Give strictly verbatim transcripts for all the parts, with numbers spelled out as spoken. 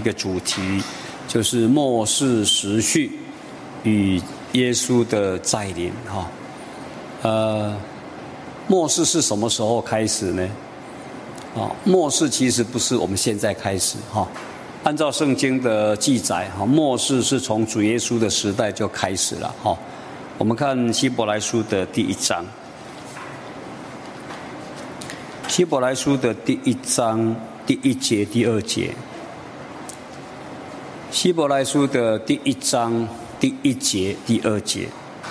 个主题，就是末世时序与耶稣的再临哈。呃，末世是什么时候开始呢？啊，末世其实不是我们现在开始哈。按照圣经的记载哈，末世是从主耶稣的时代就开始了哈。我们看希伯来书的第一章。希伯来书的第一章第一节、第二节。希伯来书的第一章第一节、第二节。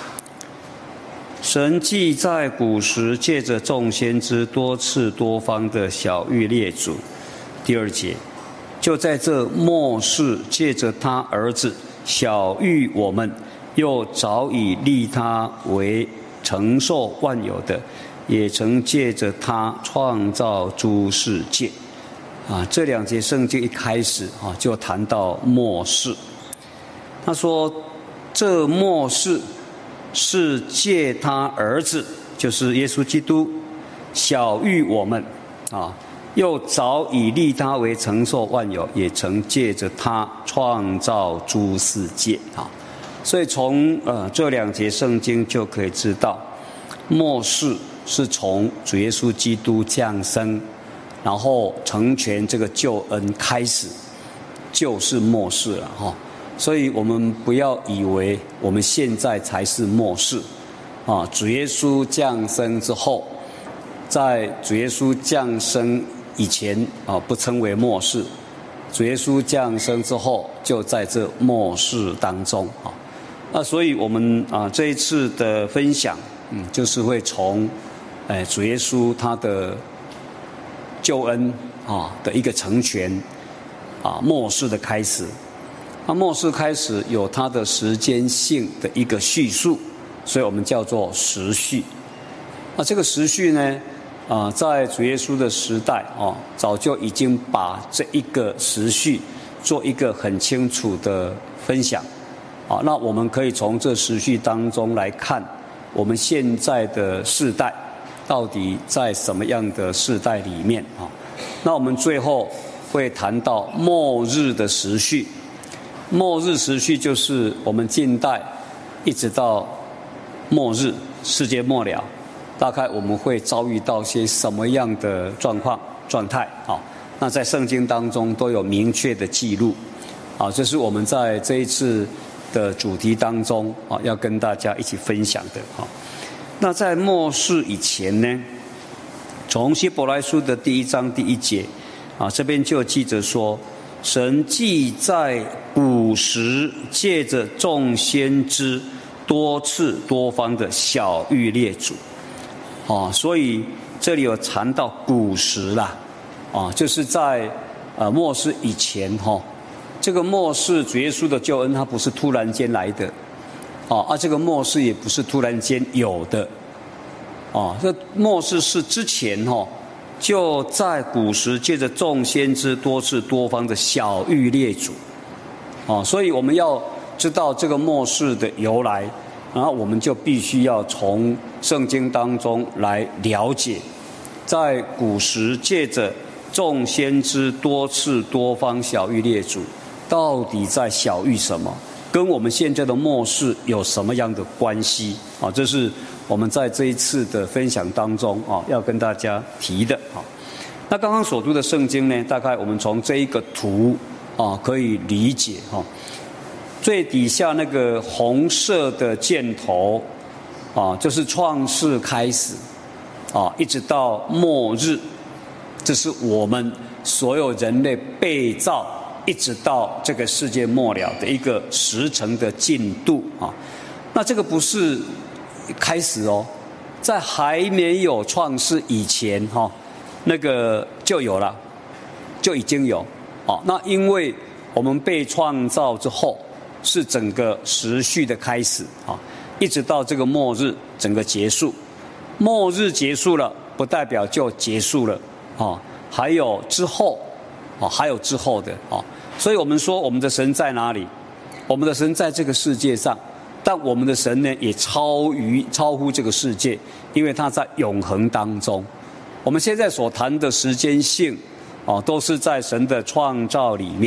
神既在古时借着众先知多次多方的晓谕列祖，第二节，就在这末世借着他儿子晓谕我们，又早已立他为承受万有的，也曾借着他创造诸世界。啊，这两节圣经一开始啊，就谈到末世。他说，这末世是借他儿子，就是耶稣基督，晓谕我们啊，又早已立他为承受万有，也曾借着他创造诸世界啊。所以从呃这两节圣经就可以知道，末世是从主耶稣基督降生，然后成全这个救恩开始，就是末世了哈。所以我们不要以为我们现在才是末世啊！主耶稣降生之后，在主耶稣降生以前啊，不称为末世；主耶稣降生之后，就在这末世当中啊。那所以我们啊这一次的分享，嗯，就是会从哎主耶稣他的救恩啊的一个成全啊末世的开始。那末世开始有它的时间性的一个叙述，所以我们叫做时序。那这个时序呢，啊，在主耶稣的时代啊，早就已经把这一个时序做一个很清楚的分享。啊，那我们可以从这时序当中来看，我们现在的世代到底在什么样的世代里面啊？那我们最后会谈到末日的时序。末日时序就是我们近代一直到末日世界末了，大概我们会遭遇到些什么样的状况状态啊？那在圣经当中都有明确的记录啊，这是我们在这一次的主题当中啊要跟大家一起分享的啊。那在末世以前呢，从希伯来书的第一章第一节啊，这边就记着说，神既在古时借着众先知多次多方的晓谕列祖，哦，所以这里有谈到古时啦，啊，就是在呃末世以前哈、哦，这个末世主耶稣的救恩，它不是突然间来的，啊，啊，这个末世也不是突然间有的，啊，这末世是之前哈、哦。就在古时借着众先知多次多方的晓谕列祖，哦，所以我们要知道这个末世的由来，然后我们就必须要从圣经当中来了解，在古时借着众先知多次多方晓谕列祖，到底在晓谕什么，跟我们现在的末世有什么样的关系啊？这是我们在这一次的分享当中啊，要跟大家提的啊。那刚刚所读的圣经呢，大概我们从这一个图啊可以理解哈。最底下那个红色的箭头啊，就是创世开始啊，一直到末日，这是我们所有人类被造一直到这个世界末了的一个时程的进度啊。那这个不是开始哦，在还没有创世以前哈、哦，那个就有了，就已经有哦。那因为我们被创造之后，是整个时序的开始啊、哦，一直到这个末日整个结束。末日结束了，不代表就结束了啊、哦，还有之后啊、哦，还有之后的啊、哦。所以我们说，我们的神在哪里？我们的神在这个世界上。但我们的神呢，也超于超乎这个世界，因为他在永恒当中。我们现在所谈的时间性，哦，都是在神的创造里面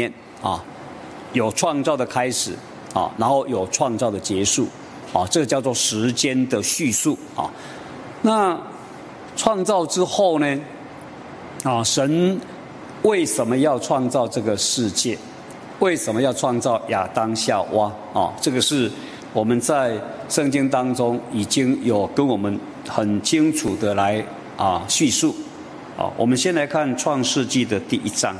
啊，有创造的开始啊，然后有创造的结束啊，这个叫做时间的叙述啊。那创造之后呢，啊，神为什么要创造这个世界？为什么要创造亚当夏娃啊？这个是我们在圣经当中已经有跟我们很清楚的来啊叙述。啊，我们先来看创世纪的第一章。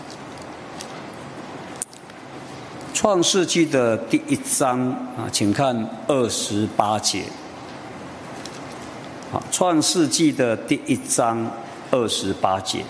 创世纪的第一章啊，请看二十八节。啊，创世纪的第一章二十八节。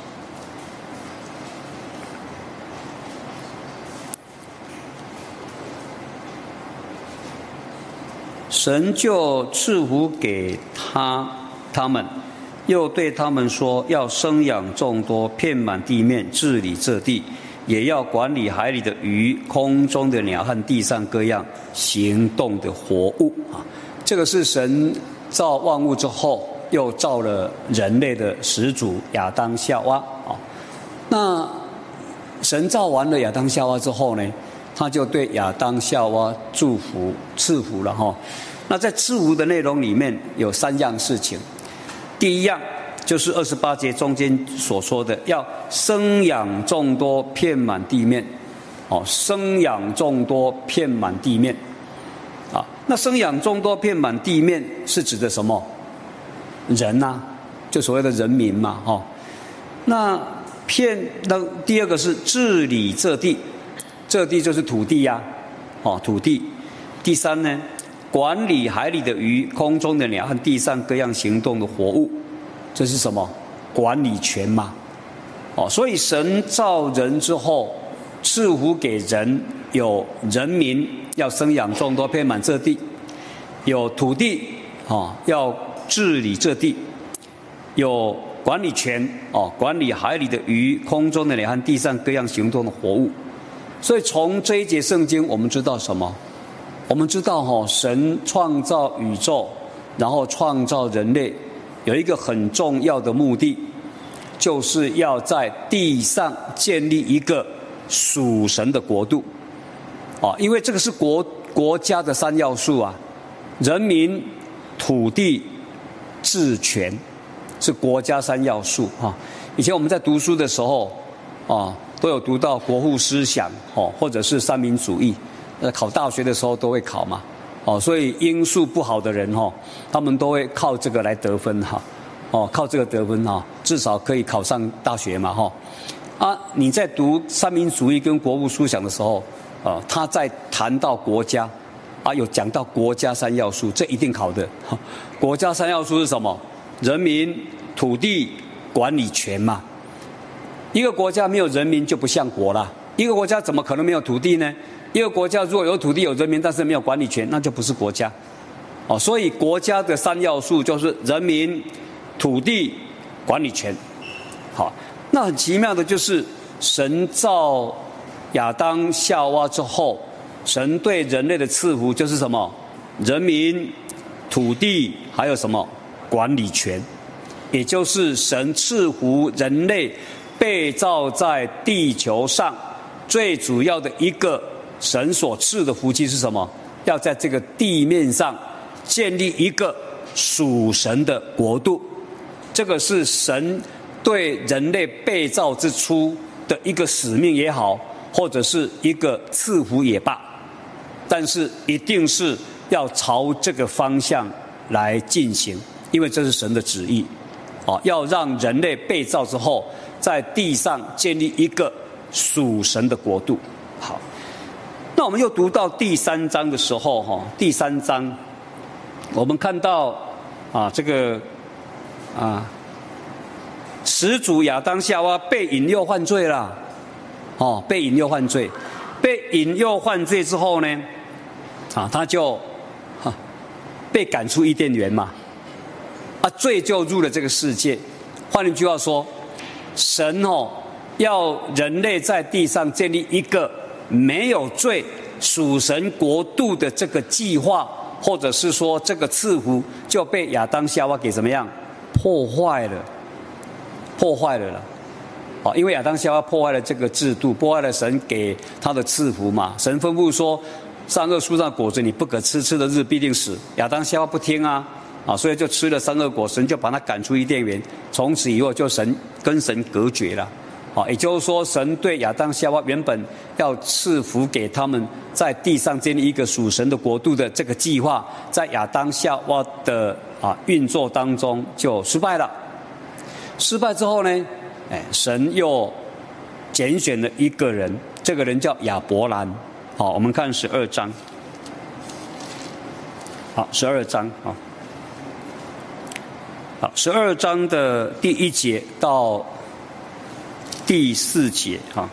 神就赐福给他他们，又对他们说，要生养众多，遍满地面，治理这地，也要管理海里的鱼，空中的鸟和地上各样行动的活物啊。这个是神造万物之后，又造了人类的始祖亚当夏娃啊。那神造完了亚当夏娃之后呢，他就对亚当夏娃祝福赐福了哈。那在赐福的内容里面有三样事情，第一样就是二十八节中间所说的，要生养众多，遍满地面。哦，生养众多，遍满地面。啊，那生养众多，遍满地面是指的什么？人呐、啊，就所谓的人民嘛，哈、哦。那遍那第二个是治理这地，这地就是土地呀、啊，哦，土地。第三呢？管理海里的鱼，空中的鸟和地上各样行动的活物，这是什么？管理权嘛。哦，所以神造人之后，赐福给人有人民，要生养众多，遍满这地；有土地，哦，要治理这地；有管理权，哦，管理海里的鱼，空中的鸟和地上各样行动的活物。所以从这一节圣经，我们知道什么？我们知道哈，神创造宇宙，然后创造人类，有一个很重要的目的，就是要在地上建立一个属神的国度。啊，因为这个是国国家的三要素啊，人民、土地、治权，是国家三要素啊。以前我们在读书的时候啊，都有读到国父思想哦，或者是三民主义。呃，考大学的时候都会考嘛，哦，所以英数不好的人哦，他们都会靠这个来得分哈，哦，靠这个得分哈，至少可以考上大学嘛哈。啊，你在读三民主义跟国父思想的时候，啊，他在谈到国家，啊，有讲到国家三要素，这一定考的。国家三要素是什么？人民、土地、管理权嘛。一个国家没有人民就不像国啦，一个国家怎么可能没有土地呢？一个国家如果有土地有人民，但是没有管理权，那就不是国家。哦，所以国家的三要素就是人民、土地、管理权。好，那很奇妙的就是神造亚当夏娃之后，神对人类的赐福就是什么？人民、土地，还有什么？管理权。也就是神赐福人类被造在地球上最主要的一个神所赐的福气是什么？要在这个地面上建立一个属神的国度。这个是神对人类被造之初的一个使命也好，或者是一个赐福也罢，但是一定是要朝这个方向来进行，因为这是神的旨意。哦，要让人类被造之后，在地上建立一个属神的国度。好。那我们又读到第三章的时候，哈，第三章我们看到啊，这个啊，始祖亚当夏娃被引诱犯罪了，哦，被引诱犯罪，被引诱犯罪之后呢，啊，他就哈被赶出伊甸园嘛，啊，罪就入了这个世界。换一句话说，神哦要人类在地上建立一个没有罪属神国度的这个计划，或者是说这个赐福，就被亚当夏娃给怎么样破坏了，破坏了了。 哦，因为亚当夏娃破坏了这个制度，破坏了神给他的赐福嘛。神吩咐说，善恶树上的果子你不可吃，吃的日必定死。亚当夏娃不听啊，啊，所以就吃了善恶果，神就把他赶出伊甸园，从此以后就神跟神隔绝了。啊，也就是说，神对亚当夏娃原本要赐福给他们，在地上建立一个属神的国度的这个计划，在亚当夏娃的啊运作当中就失败了。失败之后呢，哎，神又拣选了一个人，这个人叫亚伯兰。好，我们看十二章。好，十二章啊。好，十二章的第一节到第四节哈，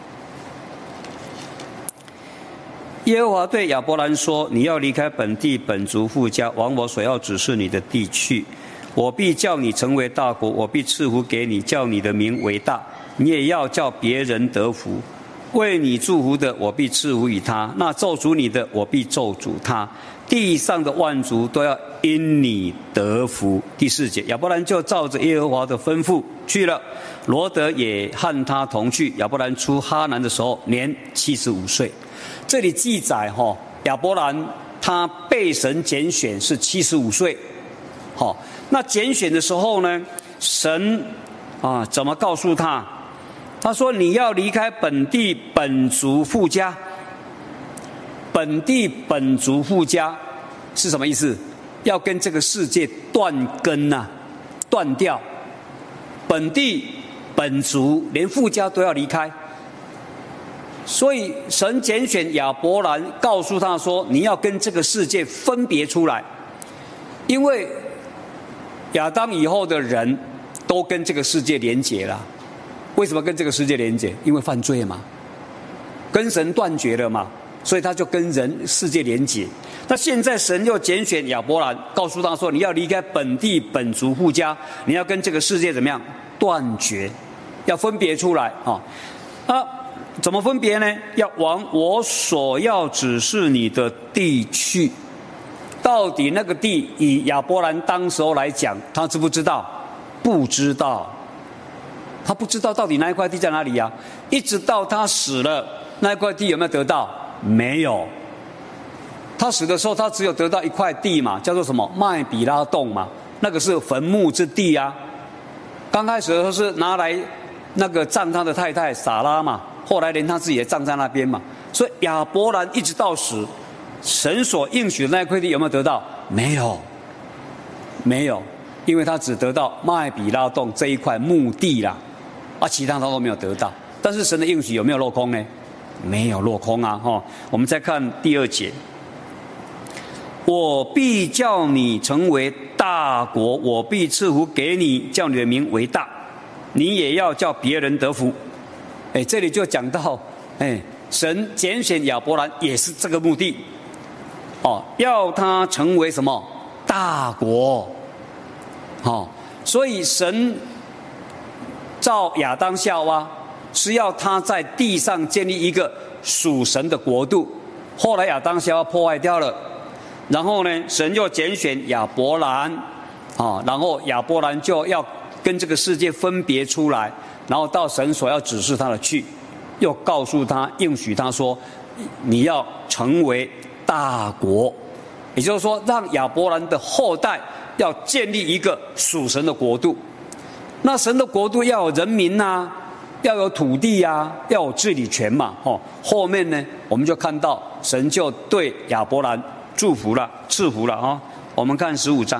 耶和华对亚伯兰说：“你要离开本地本族父家，往我所要指示你的地去。我必叫你成为大国，我必赐福给你，叫你的名为大。你也要叫别人得福。为你祝福的，我必赐福于他；那咒诅你的，我必咒诅他。地上的万族都要因你得福。”第四节，亚伯兰就照着耶和华的吩咐去了。罗得也和他同去。亚伯兰出哈南的时候，年七十五岁。这里记载哈，亚伯兰他被神拣选是七十五岁。好，那拣选的时候呢，神啊怎么告诉他？他说：“你要离开本地本族父家。”本地本族父家是什么意思？要跟这个世界断根啊，断掉。本地本族连父家都要离开，所以神拣选亚伯兰，告诉他说：“你要跟这个世界分别出来，因为亚当以后的人都跟这个世界连结了。为什么跟这个世界连结？因为犯罪嘛，跟神断绝了嘛。”所以他就跟人世界连结。那现在神又拣选亚伯兰，告诉他说：“你要离开本地本族父家，你要跟这个世界怎么样断绝，要分别出来啊！啊，怎么分别呢？要往我所要指示你的地去。到底那个地，以亚伯兰当时候来讲，他知不知道？不知道，他不知道到底那一块地在哪里呀、啊？一直到他死了，那一块地有没有得到？没有。他死的时候，他只有得到一块地嘛，叫做什么麦比拉洞嘛，那个是坟墓之地啊。刚开始的时候是拿来那个葬他的太太撒拉嘛，后来连他自己也葬在那边嘛。所以亚伯兰一直到死，神所应许的那块地有没有得到？没有，没有，因为他只得到麦比拉洞这一块墓地啦，啊，其他他都没有得到。但是神的应许有没有落空呢？没有落空啊！哈，我们再看第二节，我必叫你成为大国，我必赐福给你，叫你的名为大，你也要叫别人得福。哎，这里就讲到，哎，神拣选亚伯兰也是这个目的，哦，要他成为什么大国，哦，所以神造亚当夏娃。是要他在地上建立一个属神的国度。后来亚当夏娃破坏掉了，然后呢，神又拣选亚伯兰，啊，然后亚伯兰就要跟这个世界分别出来，然后到神所要指示他的去，又告诉他应许他说，你要成为大国，也就是说，让亚伯兰的后代要建立一个属神的国度。那神的国度要有人民啊。要有土地啊，要有治理权嘛，吼。后面呢，我们就看到神就对亚伯兰祝福了、赐福了啊。我们看十五章，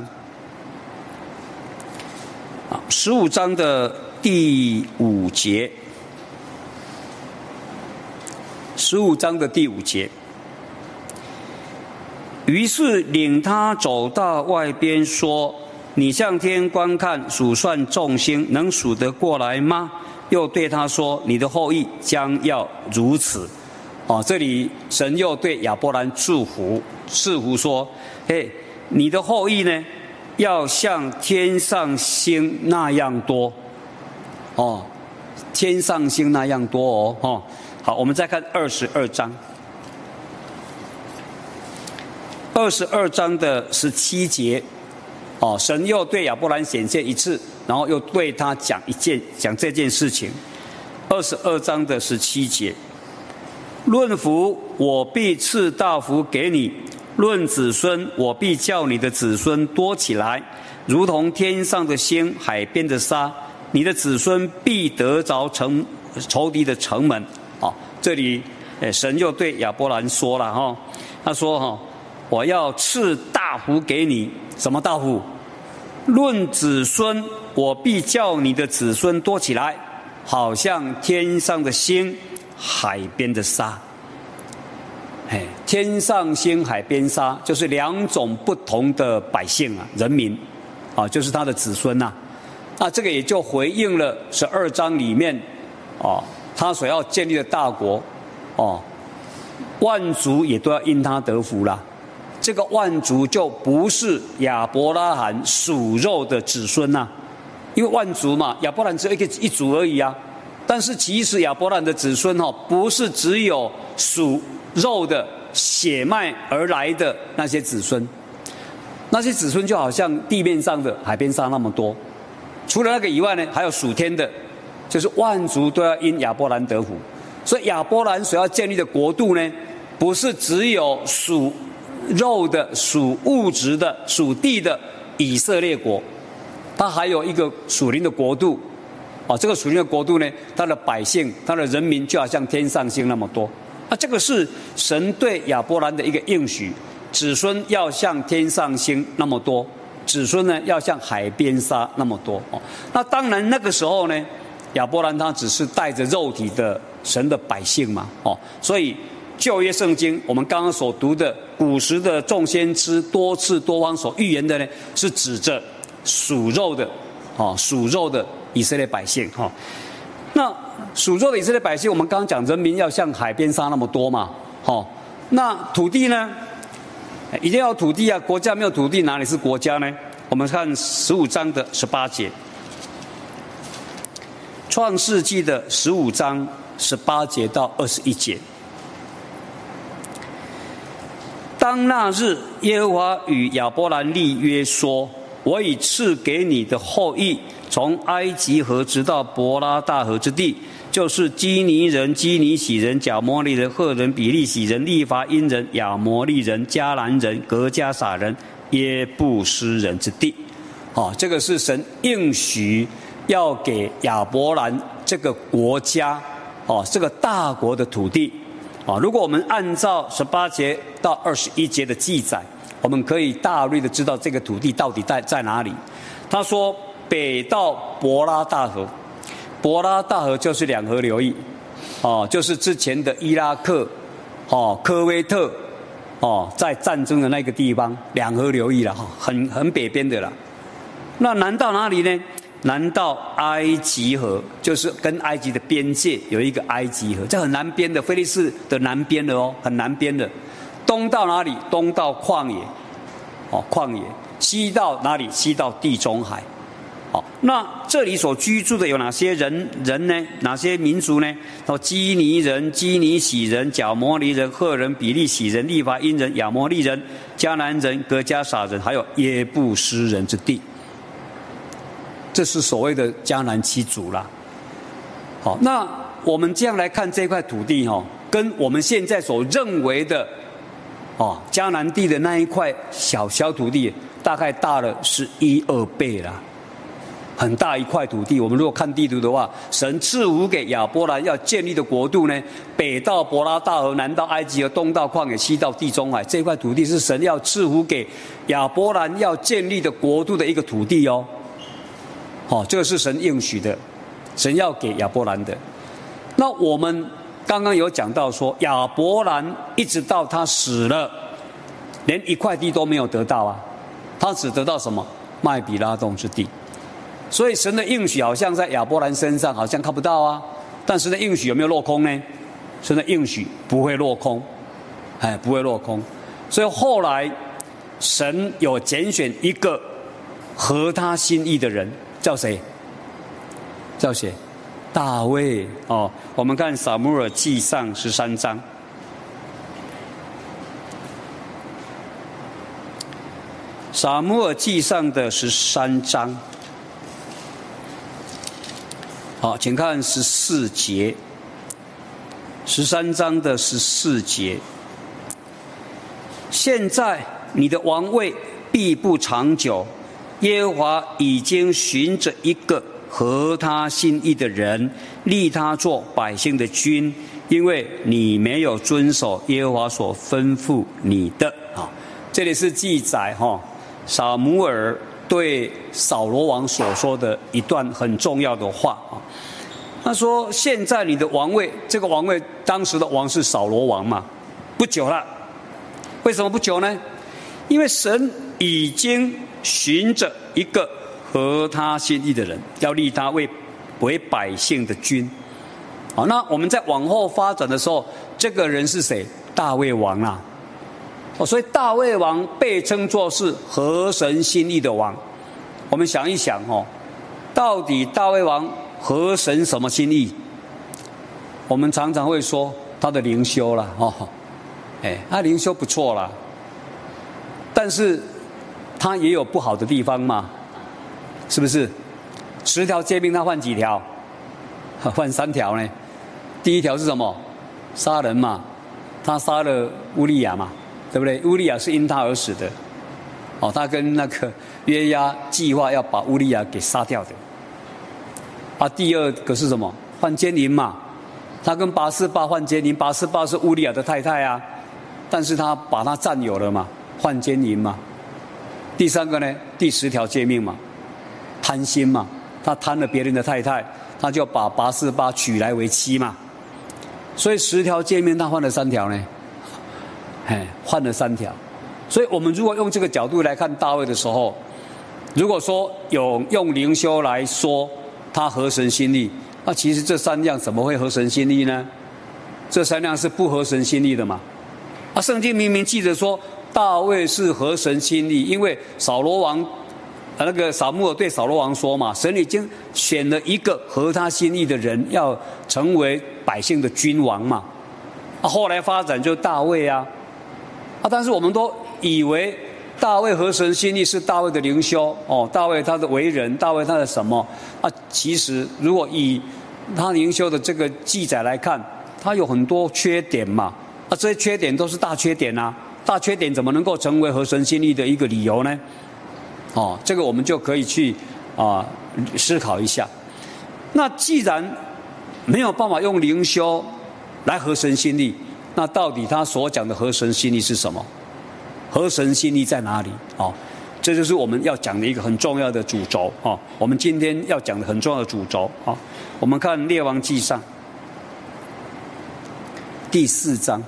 啊，十五章的第五节，十五章的第五节。于是领他走到外边，说：“你向天观看，数算众星，能数得过来吗？”又对他说：“你的后裔将要如此。”哦，这里神又对亚伯兰祝福赐福说：“嘿，你的后裔呢，要像天上星那样多。”哦，天上星那样多哦。哦，好，我们再看二十二章，二十二章的十七节。哦，神又对亚伯兰显现一次。然后又对他讲一件讲这件事情， 二十二章的十七节。论福，我必赐大福给你；论子孙，我必叫你的子孙多起来，如同天上的星、海边的沙。你的子孙必得着城仇敌的城门。哦，这里神又对亚伯兰说了哈、哦，他说哈、哦，我要赐大福给你。什么大福？论子孙，我必叫你的子孙多起来，好像天上的星、海边的沙。哎，天上星、海边沙，就是两种不同的百姓啊，人民啊，就是他的子孙呐、啊。那这个也就回应了十二章里面啊，他所要建立的大国哦、啊，万族也都要因他得福啦。这个万族就不是亚伯拉罕属肉的子孙呐、啊，因为万族嘛，亚伯兰只有一个一族而已啊。但是其实亚伯兰的子孙哈、哦，不是只有属肉的血脉而来的那些子孙，那些子孙就好像地面上的海边沙那么多。除了那个以外呢，还有属天的，就是万族都要因亚伯兰得福。所以亚伯兰所要建立的国度呢，不是只有属肉的、属物质的、属地的以色列国，它还有一个属灵的国度。哦，这个属灵的国度呢，它的百姓、它的人民就好像天上星那么多。啊，这个是神对亚伯兰的一个应许，子孙要像天上星那么多。子孙呢，要像海边沙那么多哦。那当然，那个时候呢，亚伯兰他只是带着肉体的神的百姓嘛哦。所以旧约圣经我们刚刚所读的古时的众先知多次多方所预言的呢，是指着属肉的哦，属肉的以色列百姓哈、哦。那属肉的以色列百姓，我们刚刚讲人民要像海边沙那么多嘛，哦。那土地呢？一定要土地啊！国家没有土地，哪里是国家呢？我们看十五章的十八节，创世纪的十五章十八节到二十一节。当那日，耶和华与亚伯兰立约说：“我已赐给你的后裔，从埃及河直到伯拉大河之地。”就是基尼人、基尼喜人、甲摩利人、赫人、比利洗人、利乏因人、亚摩利人、迦南人、革迦撒人、耶布斯人之地。哦，这个是神应许要给亚伯兰这个国家，哦，这个大国的土地。啊，如果我们按照十八节到二十一节的记载，我们可以大略的知道这个土地到底在在哪里。他说，北到伯拉大河。伯拉大河就是两河流域，哦，就是之前的伊拉克、哦科威特、哦在战争的那个地方，两河流域了哈，很很北边的了。那南到哪里呢？南到埃及河，就是跟埃及的边界有一个埃及河，这很南边的，菲利士的南边的哦，很南边的。东到哪里？东到旷野，哦旷野。西到哪里？西到地中海。好，那这里所居住的有哪些人人呢？哪些民族呢？哦，基尼人、基尼喜人、甲摩利人、赫人、比利洗人、利乏因人、亚摩利人、迦南人、革迦撒人，还有耶布斯人之地。这是所谓的迦南七族啦。好，那我们这样来看这块土地哈，跟我们现在所认为的哦迦南地的那一块小小土地，大概大了是一二倍啦。很大一块土地，我们如果看地图的话，神赐福给亚伯兰要建立的国度呢，北到伯拉大河，南到埃及河，东到旷野，西到地中海，这块土地是神要赐福给亚伯兰要建立的国度的一个土地哦。哦，这个是神应许的，神要给亚伯兰的。那我们刚刚有讲到说，亚伯兰一直到他死了，连一块地都没有得到啊，他只得到什么？麦比拉洞之地。所以神的应许好像在亚伯兰身上好像看不到啊，但神的应许有没有落空呢？神的应许不会落空，哎，不会落空。所以后来神有拣选一个合他心意的人，叫谁？叫谁？大卫哦。我们看撒母耳记上十三章。撒母耳记上的十三章。 好，请看十四节，十三章的十四节。现在你的王位必不长久，耶和华已经寻着一个合他心意的人，立他做百姓的君，因为你没有遵守耶和华所吩咐你的。啊，这里是记载哈，撒母耳对扫罗王所说的一段很重要的话啊。他说：“现在你的王位，这个王位当时的王是扫罗王嘛，不久了。为什么不久呢？因为神已经寻着一个合他心意的人，要立他为为百姓的君。好，那我们在往后发展的时候，这个人是谁？大卫王啊。哦，所以大卫王被称作是合神心意的王。我们想一想哦，到底大卫王合神什么心意？我们常常会说他的灵修啦，哦，哎，他灵修不错啦，但是他也有不好的地方嘛，是不是？十条诫命他犯几条？犯三条呢。第一条是什么？杀人嘛，他杀了乌利亚嘛，对不对？乌利亚是因他而死的。哦，他跟那个约押计划要把乌利亚给杀掉的。啊，第二个是什么？犯奸淫嘛，他跟拔示巴犯奸淫，拔示巴是乌利亚的太太啊，但是他把他占有了嘛，犯奸淫嘛。第三个呢，第十条诫命嘛，贪心嘛，他贪了别人的太太，他就把拔示巴娶来为妻嘛。所以十条诫命他犯了三条呢，哎，犯了三条。所以我们如果用这个角度来看大卫的时候，如果说有用灵修来说他合神心意，那其实这三样怎么会合神心意呢？这三样是不合神心意的嘛。啊，圣经明明记着说大卫是合神心意，因为扫罗王那个撒母耳对扫罗王说嘛，神已经选了一个合他心意的人，要成为百姓的君王嘛。啊，后来发展就大卫啊，啊，但是我们都以为大卫合神心意是大卫的灵修哦，大卫他的为人，大卫他的什么啊？其实如果以他灵修的这个记载来看，他有很多缺点嘛，啊，这些缺点都是大缺点啊，大缺点怎么能够成为合神心意的一个理由呢？哦，这个我们就可以去啊、呃、思考一下。那既然没有办法用灵修来合神心意，那到底他所讲的合神心意是什么？合神心意在哪里？哦，这就是我们要讲的一个很重要的主轴哦。我们今天要讲的很重要的主轴哦。我们看列王纪上第四章，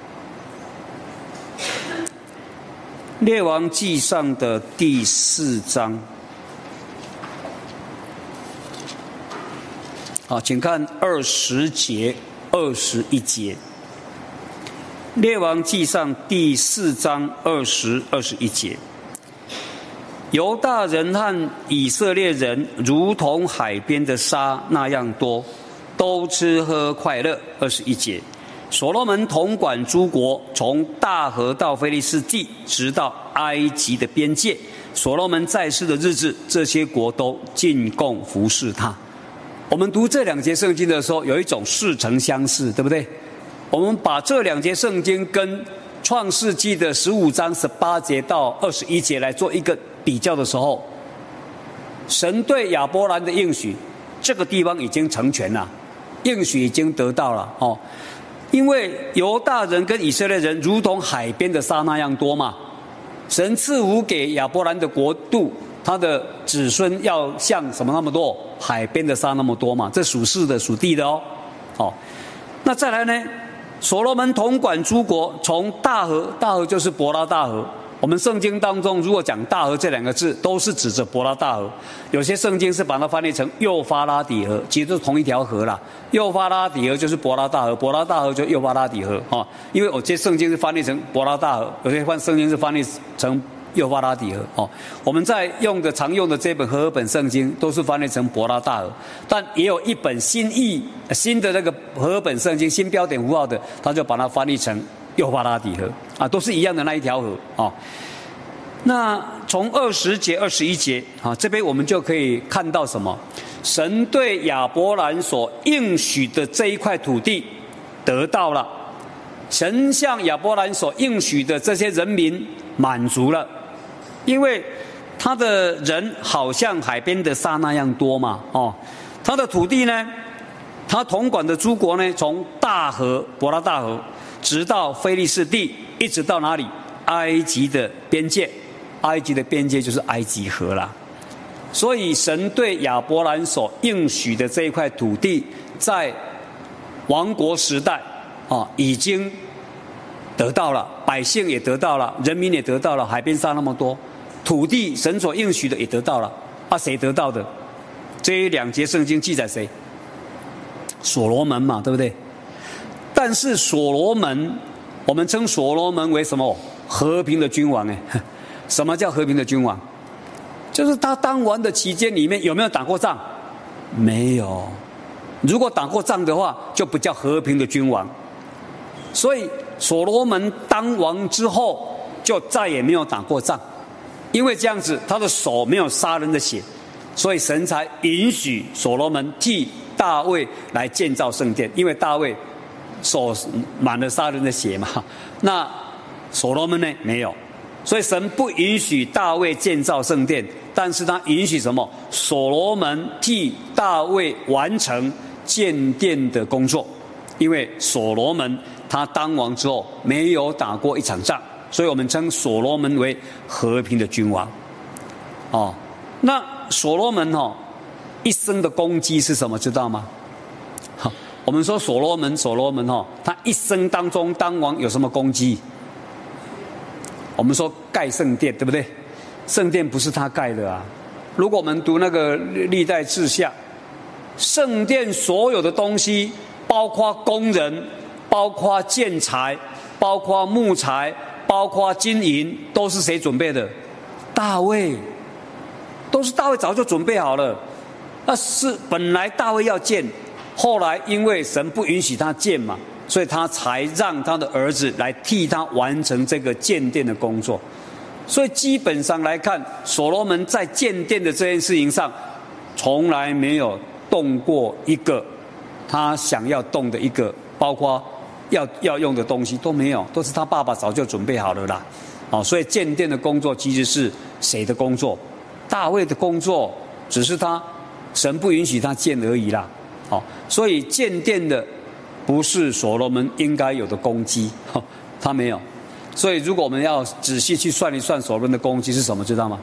列王纪上的第四章。好，请看二十节、二十一节。列王纪上第四章二十、二十一节。犹大人和以色列人如同海边的沙那样多，都吃喝快乐。二十一节。所罗门统管诸国，从大河到非利士地，直到埃及的边界。所罗门在世的日子，这些国都进贡服侍他。我们读这两节圣经的时候，有一种似曾相识，对不对？我们把这两节圣经跟创世纪的十五章十八节到二十一节来做一个比较的时候，神对亚伯兰的应许，这个地方已经成全了，应许已经得到了哦。因为犹大人跟以色列人如同海边的沙那样多嘛，神赐福给亚伯兰的国度，他的子孙要像什么那么多？海边的沙那么多嘛，这属世的属地的哦。哦，那再来呢？所罗门统管诸国，从大河，大河就是伯拉大河。我们圣经当中如果讲大河这两个字，都是指着伯拉大河。有些圣经是把它翻译成幼发拉底河，其实都是同一条河啦。幼发拉底河就是伯拉大河，伯拉大河就幼发拉底河哦。因为有些圣经是翻译成伯拉大河，有些圣经是翻译成幼发拉底河哦。我们在用的常用的这本和合本圣经都是翻译成伯拉大河，但也有一本新译新的那个和合本圣经新标点符号的，他就把它翻译成幼发拉底河啊，都是一样的那一条河啊。那从二十节、二十一节啊，这边我们就可以看到什么？ 神对亚伯兰所应许的这一块土地得到了，神向亚伯兰所应许的这些人民满足了，因为他的人好像海边的沙那样多嘛，哦，他的土地呢，他统管的诸国呢，从大河伯拉大河，直到非利士地，一直到哪里？埃及的边界，埃及的边界就是埃及河啦。所以神对亚伯兰所应许的这一块土地，在王国时代啊，已经得到了，百姓也得到了，人民也得到了，海边沙那么多，土地神所应许的也得到了。啊，谁得到的？这两节圣经记载谁？所罗门嘛，对不对？但是所罗门，我们称所罗门为什么？和平的君王哎。什么叫和平的君王？就是他当王的期间里面有没有打过仗？没有。如果打过仗的话，就不叫和平的君王。所以所罗门当王之后，就再也没有打过仗，因为这样子他的手没有杀人的血，所以神才允许所罗门替大卫来建造圣殿，因为大卫手满了杀人的血嘛。那所罗门呢？没有。所以神不允许大卫建造圣殿，但是他允许什么？所罗门替大卫完成建殿的工作。因为所罗门他当王之后没有打过一场仗，所以我们称所罗门为和平的君王。哦，那所罗门哦一生的功绩是什么？知道吗？好，我们说所罗门，所罗门哦，他一生当中当王有什么功绩？我们说盖圣殿，对不对？圣殿不是他盖的啊。如果我们读那个历代志下，圣殿所有的东西，包括工人，包括建材，包括木材，包括金银，都是谁准备的？大卫，都是大卫早就准备好了。那是本来大卫要建，后来因为神不允许他建嘛，所以他才让他的儿子来替他完成这个建殿的工作。所以基本上来看，所罗门在建殿的这件事情上，从来没有动过一个他想要动的一个，包括要要用的东西都没有，都是他爸爸早就准备好了啦。哦，所以建殿的工作其实是谁的工作？大卫的工作，只是他神不允许他建而已啦。哦，所以建殿的不是所罗门应该有的功绩，哦，他没有。所以如果我们要仔细去算一算所罗门的功绩是什么，知道吗？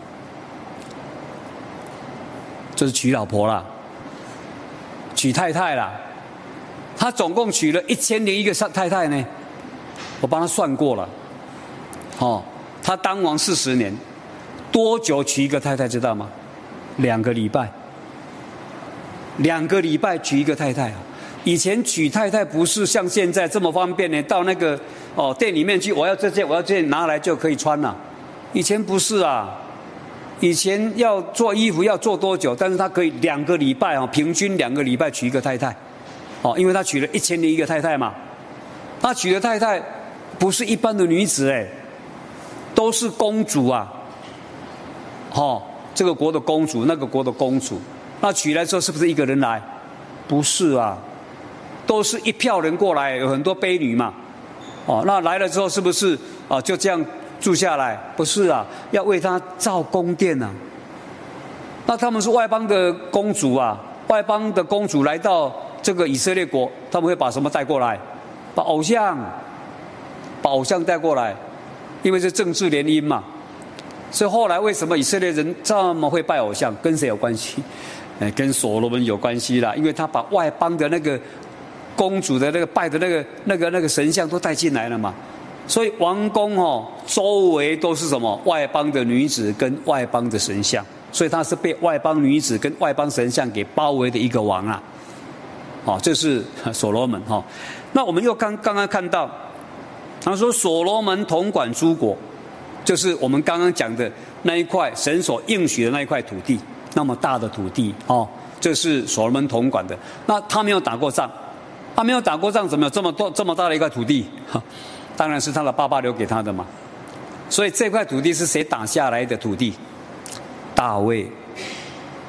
就是娶老婆啦，娶太太啦。他总共娶了一千零一个太太呢，我帮他算过了。哦，他当王四十年，多久娶一个太太知道吗？两个礼拜。两个礼拜娶一个太太啊！以前娶太太不是像现在这么方便呢，到那个哦店里面去，我要这件，我要这件，拿来就可以穿了。以前不是啊，以前要做衣服要做多久？但是他可以两个礼拜啊，平均两个礼拜娶一个太太，哦，因为他娶了一千零一个太太嘛。他娶的太太不是一般的女子哎，都是公主啊，哦，这个国的公主，那个国的公主。那娶来之后是不是一个人来？不是啊，都是一票人过来，有很多婢女嘛。哦，那来了之后是不是啊就这样住下来？不是啊，要为他造宫殿啊。那他们是外邦的公主啊，外邦的公主来到这个以色列国，他们会把什么带过来？把偶像，把偶像带过来，因为是政治联姻嘛。所以后来为什么以色列人这么会拜偶像？跟谁有关系？哎，跟所罗门有关系啦，因为他把外邦的那个公主的那个拜的那个那个那个神像都带进来了嘛，所以王宫哦周围都是什么外邦的女子跟外邦的神像，所以他是被外邦女子跟外邦神像给包围的一个王啊。哦，这是所罗门哈。那我们又刚刚刚看到，他说所罗门统管诸国，就是我们刚刚讲的那一块神所应许的那一块土地。那么大的土地哦，这是所罗门统管的。那他没有打过仗，他没有打过仗，怎么有这么多这么大的一块土地？当然是他的爸爸留给他的嘛。所以这块土地是谁打下来的土地？大卫。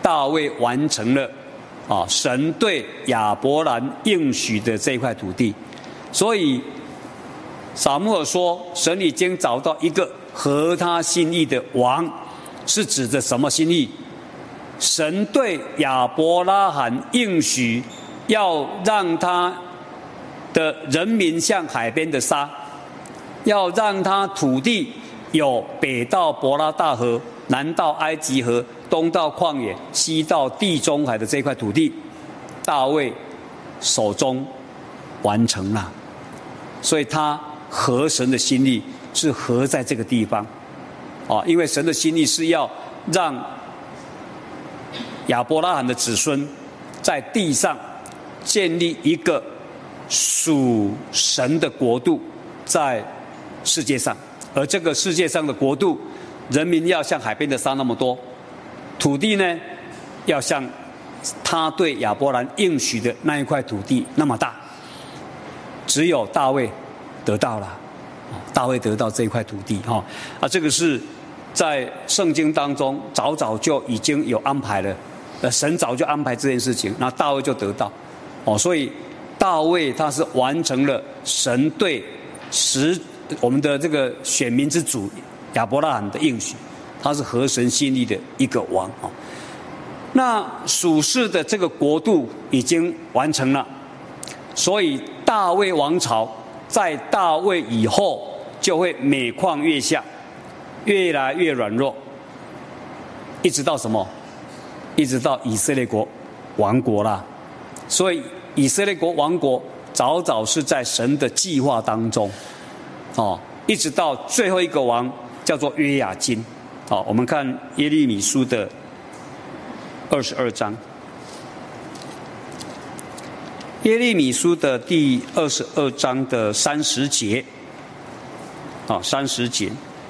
大卫完成了啊神对亚伯兰应许的这块土地。所以撒母耳说，神已经找到一个合他心意的王，是指着什么心意？神对亚伯拉罕应许，要让他的人民像海边的沙，要让他土地有北到伯拉大河，南到埃及河，东到旷野，西到地中海的这块土地，大卫手中完成了。所以他合神的心意是合在这个地方，啊，因为神的心意是要让亚伯拉罕的子孙在地上建立一个属神的国度在世界上，而这个世界上的国度，人民要像海边的沙那么多，土地呢要像他对亚伯兰应许的那一块土地那么大。只有大卫得到了，大卫得到这一块土地哈啊，这个是在圣经当中早早就已经有安排了，呃，神早就安排这件事情，那大卫就得到，哦，所以大卫他是完成了神对使我们的这个选民之主亚伯拉罕的应许，他是合神心意的一个王啊。那属世的这个国度已经完成了，所以大卫王朝在大卫以后就会每况愈下，越来越软弱，一直到什么？一直到以色列国亡国啦。所以以色列国亡国早早是在神的计划当中，哦，一直到最后一个王叫做约雅斤。好，我们看耶利米书的二十二章。耶利米书的第二十二章的三十节，啊，三十节，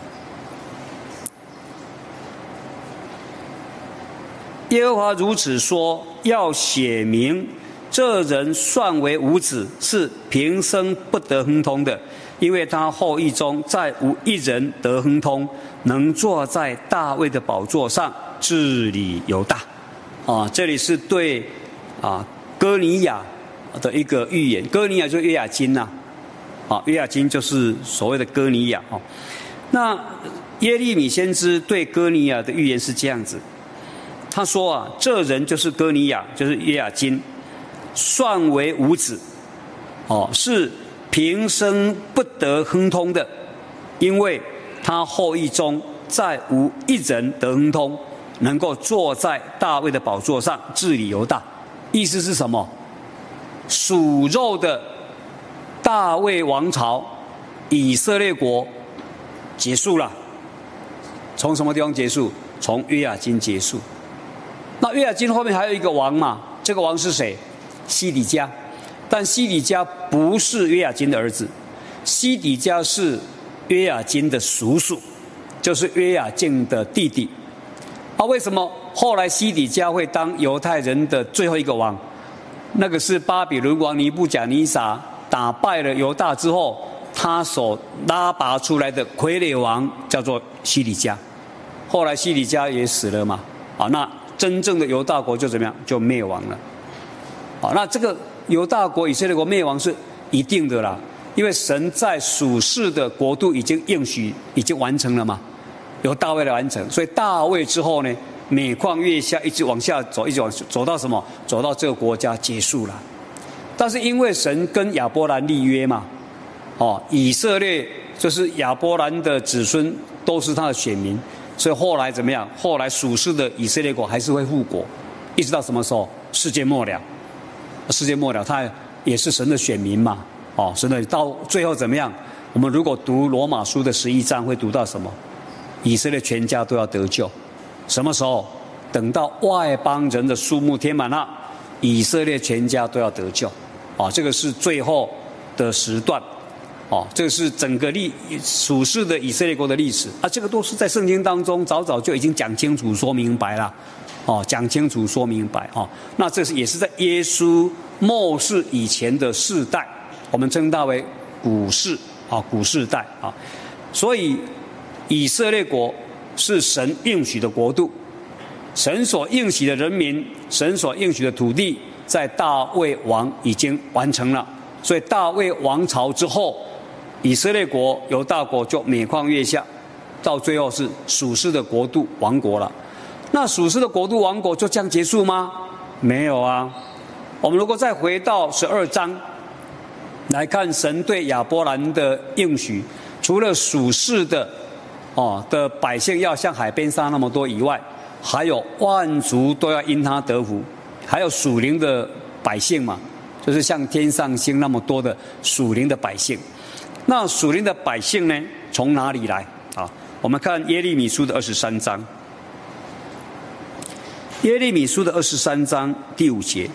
耶和华如此说：要写明这人算为无子，是平生不得亨通的，因为他后裔中再无一人得亨通，能坐在大卫的宝座上治理犹大。啊，这里是对啊歌尼雅的一个预言，歌尼雅就是约雅斤呐，啊，约雅斤就是所谓的歌尼雅啊。那耶利米先知对歌尼雅的预言是这样子，他说啊，这人就是歌尼雅，就是约雅斤，算为无子，哦，是平生不得亨通的，因为他后裔中再无一人得亨通，能够坐在大卫的宝座上治理犹大。意思是什么？属肉的大卫王朝，以色列国结束了。从什么地方结束？从约雅斤结束。那约雅斤后面还有一个王嘛？这个王是谁？西底家。但西底家不是约雅斤的儿子，西底家是约雅斤的叔叔，就是约雅敬的弟弟。啊，为什么后来西底家会当犹太人的最后一个王？那个是巴比伦王尼布甲尼撒打败了犹大之后，他所拉拔出来的傀儡王叫做西底家。后来西底家也死了嘛，啊，那真正的犹大国就怎么样？就灭亡了。啊，那这个犹大国、以色列国灭亡是一定的啦，因为神在属世的国度已经应许、已经完成了嘛，由大卫来完成。所以大卫之后呢，每况愈下，一直往下走，一直往走到什么？走到这个国家结束了。但是因为神跟亚伯兰立约嘛，哦，以色列就是亚伯兰的子孙，都是他的选民，所以后来怎么样？后来属世的以色列国还是会复国，一直到什么时候？世界末了。世界末了，他也是神的选民嘛，哦，神的到最后怎么样？我们如果读罗马书的十一章，会读到什么？以色列全家都要得救。什么时候？等到外邦人的数目填满了，以色列全家都要得救。啊，这个是最后的时段。哦，这个是整个历属世的以色列国的历史啊，这个都是在圣经当中早早就已经讲清楚、说明白了。哦，讲清楚、说明白哦。那这是也是在耶稣末世以前的世代，我们称它为古世啊，古世代啊。所以以色列国是神应许的国度， 神所应许的人民，神所应许的土地，在大卫王已经完成了。所以大卫王朝之后，以色列国犹大国就每况愈下，到最后是属世的国度亡国了。那属世的国度亡国就这样结束吗？没有啊。我们如果再回到十二章来看神对亚伯兰的应许，除了属世的哦的百姓要像海边沙那么多以外，还有万族都要因他得福，还有属灵的百姓嘛，就是像天上星那么多的属灵的百姓。那属灵的百姓呢，从哪里来啊？我们看耶利米书的二十三章，耶利米书的二十三章第五节，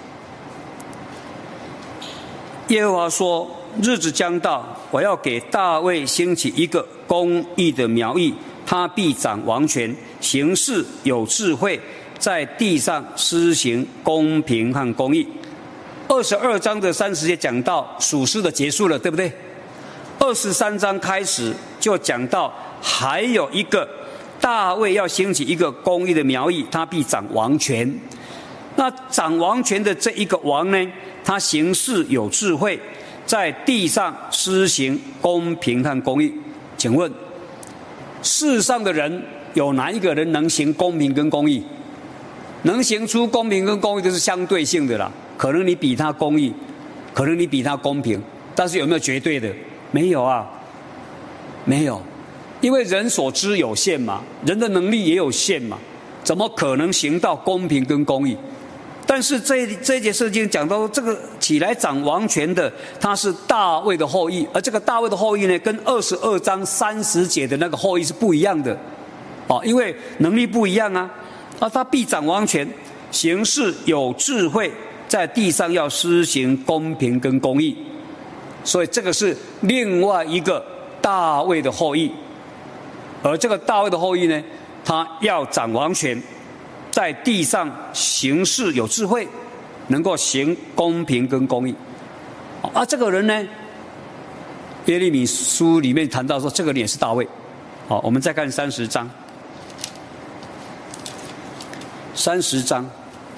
耶和华说：日子将到，我要给大卫兴起一个公义的苗裔，他必掌王权，行事有智慧，在地上施行公平和公义。二十二章的三十节讲到属世的结束了，对不对？二十三章开始就讲到还有一个大卫要兴起一个公义的苗裔，他必掌王权。那掌王权的这一个王呢，他行事有智慧，在地上施行公平和公义。请问世上的人有哪一个人能行公平跟公义？能行出公平跟公义都是相对性的啦，可能你比他公义，可能你比他公平，但是有没有绝对的？没有啊，没有，因为人所知有限嘛，人的能力也有限嘛，怎么可能行到公平跟公义？但是这这一节圣经讲到这个起来掌王权的，他是大卫的后裔，而这个大卫的后裔呢，跟二十二章三十节的那个后裔是不一样的，哦，因为能力不一样啊，啊，他必掌王权，行事有智慧，在地上要施行公平跟公义，所以这个是另外一个大卫的后裔，而这个大卫的后裔呢，他要掌王权。在地上行事有智慧，能够行公平跟公义。啊，这个人呢，耶利米书里面谈到说，这个人也是大卫。好，我们再看三十章，三十章，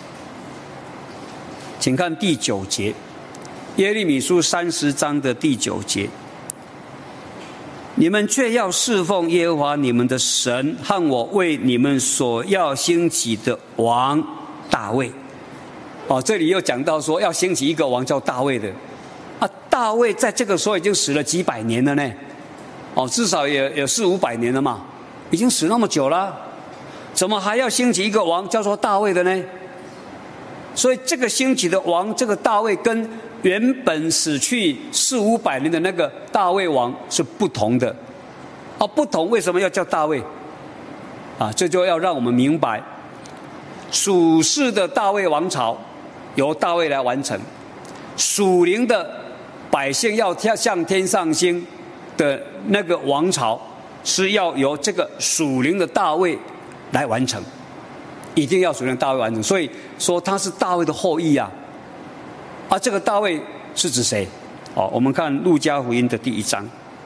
请看第九节，耶利米书三十章的第九节。你们却要侍奉耶和华你们的神，和我为你们所要兴起的王大卫。哦，这里又讲到说要兴起一个王叫大卫的。啊，大卫在这个时候已经死了几百年了呢，哦，至少也有四五百年了嘛，已经死那么久了，怎么还要兴起一个王叫做大卫的呢？所以这个兴起的王，这个大卫跟原本死去四五百年的那个大卫王是不同的。啊，不同为什么要叫大卫？啊，这就要让我们明白，属世的大卫王朝由大卫来完成，属灵的百姓要向天上星的那个王朝是要由这个属灵的大卫来完成，一定要属灵的大卫完成。所以说他是大卫的后裔啊。啊，这个大卫是指谁？哦，我们看路加福音的第一章。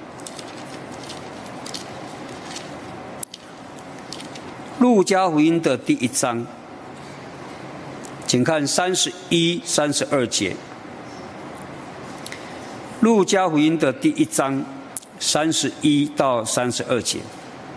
路加福音的第一章，请看三十一、三十二节。路加福音的第一章，三十一到三十二节。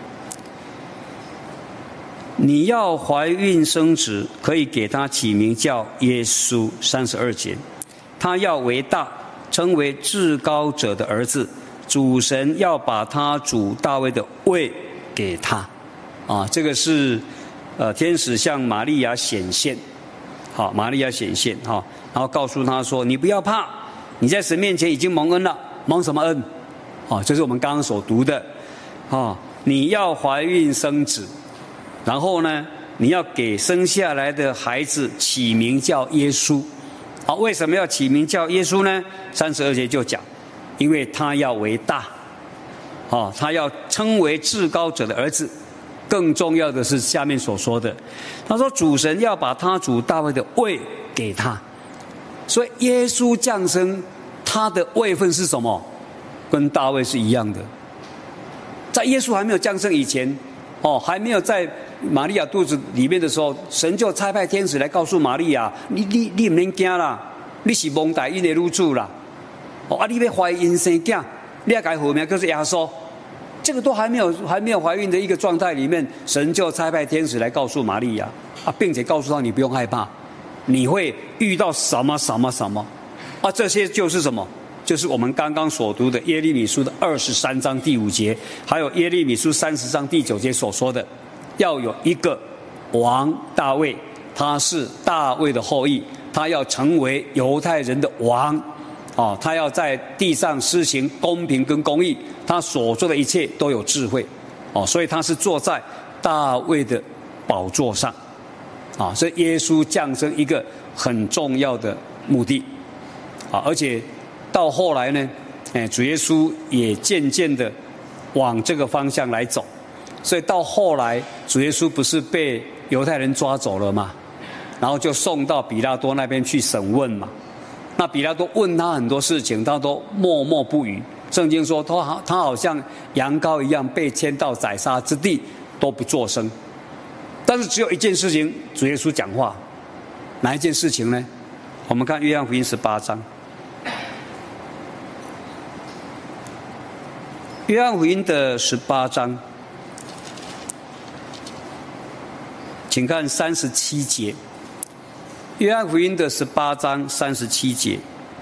你要怀孕生子，可以给他起名叫耶稣。三十二节。他要为大，称为至高者的儿子，主神要把他主大卫的位给他。啊，这个是呃天使向玛利亚显现，好，玛利亚显现哈，然后告诉他说：“你不要怕，你在神面前已经蒙恩了，蒙什么恩？啊，这是我们刚刚所读的，啊，你要怀孕生子，然后呢，你要给生下来的孩子起名叫耶稣。”好，为什么要起名叫耶稣呢？三十二节就讲，因为他要为大，哦，他要称为至高者的儿子。更重要的是下面所说的，他说主神要把他主大卫的位给他，所以耶稣降生，他的位分是什么？跟大卫是一样的。在耶稣还没有降生以前，哦，还没有在玛利亚肚子里面的时候，神就差派天使来告诉玛利亚：你你你唔能惊啦，你是蒙大恩的女子啦。哦啊，你要怀孕生囝，你要改名名就是耶稣。这个都还没有还没有怀孕的一个状态里面，神就差派天使来告诉玛利亚啊，并且告诉她你不用害怕，你会遇到什么什么什么啊，这些就是什么？就是我们刚刚所读的耶利米书的二十三章第五节，还有耶利米书三十章第九节所说的，要有一个王大卫，他是大卫的后裔，他要成为犹太人的王。哦，他要在地上施行公平跟公义，他所做的一切都有智慧，哦，所以他是坐在大卫的宝座上，啊，所以耶稣降生一个很重要的目的，啊，而且到后来呢，哎，主耶稣也渐渐的往这个方向来走，所以到后来主耶稣不是被犹太人抓走了嘛，然后就送到比拉多那边去审问嘛。那比拉多问他很多事情，他都默默不语。圣经说他好，他好像羊羔一样被牵到宰杀之地，都不作声。但是只有一件事情，主耶稣讲话，哪一件事情呢？我们看约翰福音十八章。约翰福音的十八章，请看三十七节。约翰福音的十八章三十七节，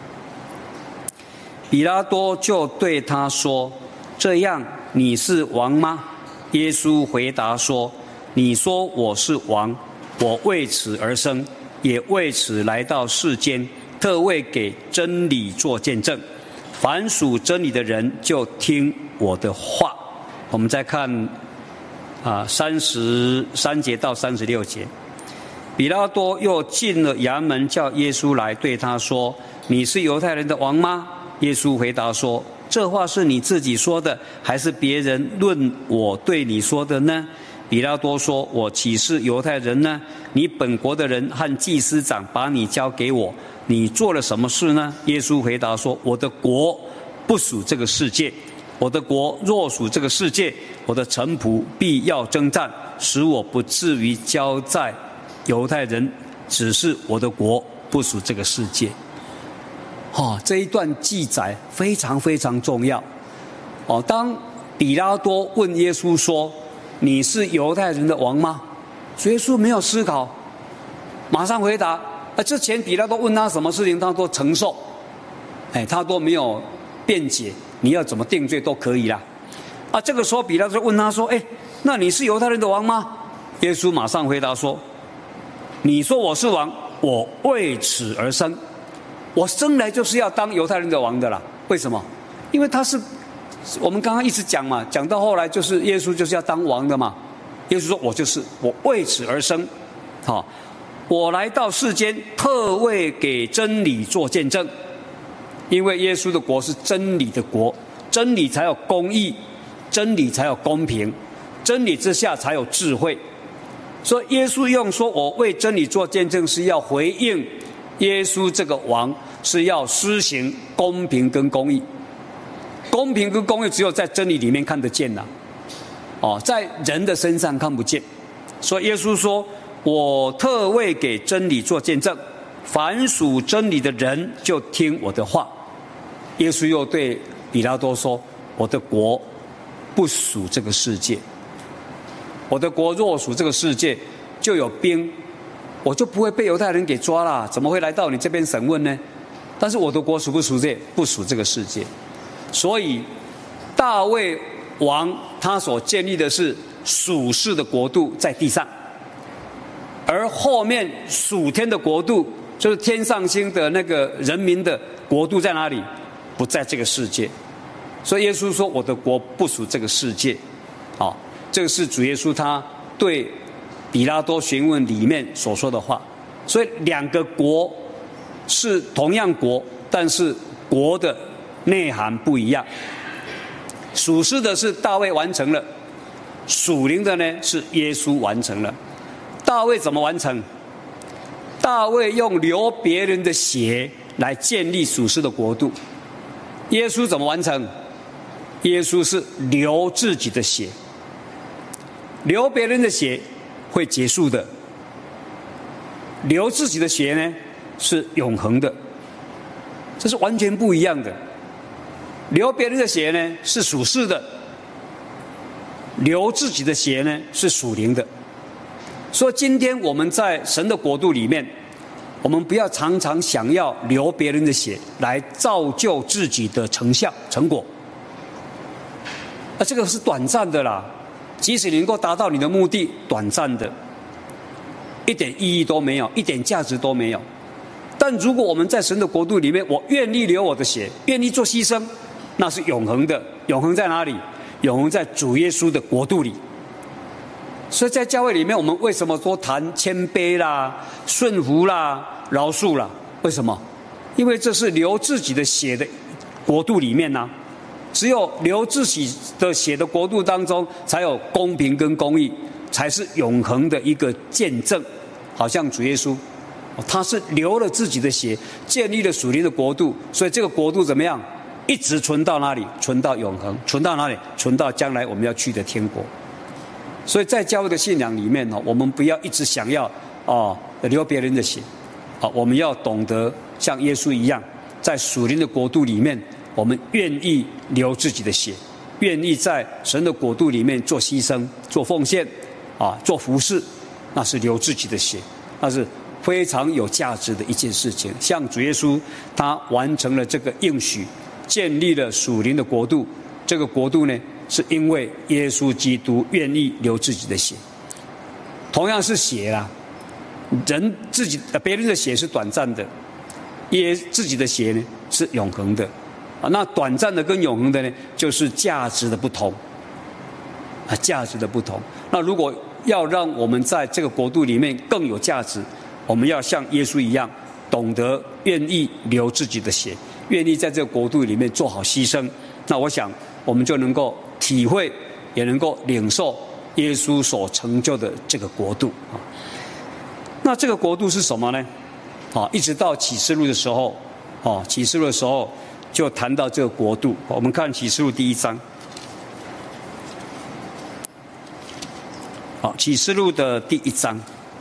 比拉多就对他说：“这样你是王吗？”耶稣回答说：“你说我是王，我为此而生，也为此来到世间，特为给真理做见证。凡属真理的人，就听我的话。”我们再看啊，三十三节到三十六节。比拉多又进了衙门，叫耶稣来，对他说：“你是犹太人的王吗？”耶稣回答说：“这话是你自己说的，还是别人论我对你说的呢？”比拉多说：“我岂是犹太人呢？你本国的人和祭司长把你交给我，你做了什么事呢？”耶稣回答说：“我的国不属这个世界。我的国若属这个世界，我的臣仆必要征战，使我不至于交在犹太人，只是我的国不属这个世界。”哦，这一段记载非常非常重要。哦，当比拉多问耶稣说：“你是犹太人的王吗？”耶稣没有思考，马上回答。啊，之前比拉多问他什么事情，他都承受，哎，他都没有辩解，你要怎么定罪都可以啦。啊，这个时候比拉多问他说：“哎，那你是犹太人的王吗？”耶稣马上回答说：“你说我是王，我为此而生，我生来就是要当犹太人的王的啦。为什么？因为他是我们刚刚一直讲嘛，讲到后来就是耶稣就是要当王的嘛。耶稣说：“我就是我为此而生，好，我来到世间，特为给真理做见证。因为耶稣的国是真理的国，真理才有公义，真理才有公平，真理之下才有智慧。”所以耶稣用说我为真理做见证，是要回应耶稣这个王是要施行公平跟公义。公平跟公义只有在真理里面看得见啦，哦，在人的身上看不见。所以耶稣说：“我特为给真理做见证，凡属真理的人就听我的话。”耶稣又对比拉多说：“我的国不属这个世界。我的国若属这个世界，就有兵，我就不会被犹太人给抓了，怎么会来到你这边审问呢？但是我的国属不属这，不属这个世界。所以大卫王他所建立的是属世的国度在地上，而后面属天的国度，就是天上星的那个人民的国度在哪里？不在这个世界。所以耶稣说：“我的国不属这个世界。”哦，这个是主耶稣他对比拉多询问里面所说的话。所以两个国是同样国，但是国的内涵不一样。属世的是大卫完成了，属灵的呢是耶稣完成了。大卫怎么完成？大卫用流别人的血来建立属世的国度。耶稣怎么完成？耶稣是流自己的血。流别人的血会结束的。流自己的血呢，是永恒的，这是完全不一样的。流别人的血呢，是属世的；流自己的血呢，是属灵的。所以今天我们在神的国度里面，我们不要常常想要流别人的血来造就自己的成效成果，啊，这个是短暂的啦。即使你能够达到你的目的，短暂的，一点意义都没有，一点价值都没有。但如果我们在神的国度里面，我愿意流我的血，愿意做牺牲，那是永恒的。永恒在哪里？永恒在主耶稣的国度里。所以在教会里面，我们为什么说谈谦卑啦、顺服啦、饶恕啦？为什么？因为这是流自己的血的国度里面啊，只有流自己的血的国度当中，才有公平跟公义，才是永恒的一个见证。好像主耶稣，他是流了自己的血，建立了属灵的国度，所以这个国度怎么样？一直存到哪里？存到永恒，存到哪里？存到将来我们要去的天国。所以在教会的信仰里面呢，我们不要一直想要哦流别人的血，啊，我们要懂得像耶稣一样，在属灵的国度里面，我们愿意流自己的血，愿意在神的国度里面做牺牲、做奉献，啊，做服事，那是流自己的血，那是非常有价值的一件事情。像主耶稣，他完成了这个应许，建立了属灵的国度，这个国度呢，是因为耶稣基督愿意流自己的血。同样是血啦，人自己别人的血是短暂的，耶自己的血呢是永恒的啊。那短暂的跟永恒的呢，就是价值的不同啊，价值的不同。那如果要让我们在这个国度里面更有价值，我们要像耶稣一样，懂得愿意流自己的血，愿意在这个国度里面做好牺牲。那我想我们就能够体会，也能够领受耶稣所成就的这个国度啊。那这个国度是什么呢？啊，一直到启示录的时候，啊，启示录的时候就谈到这个国度。我们看启示录第一章，好，启示录的第一章，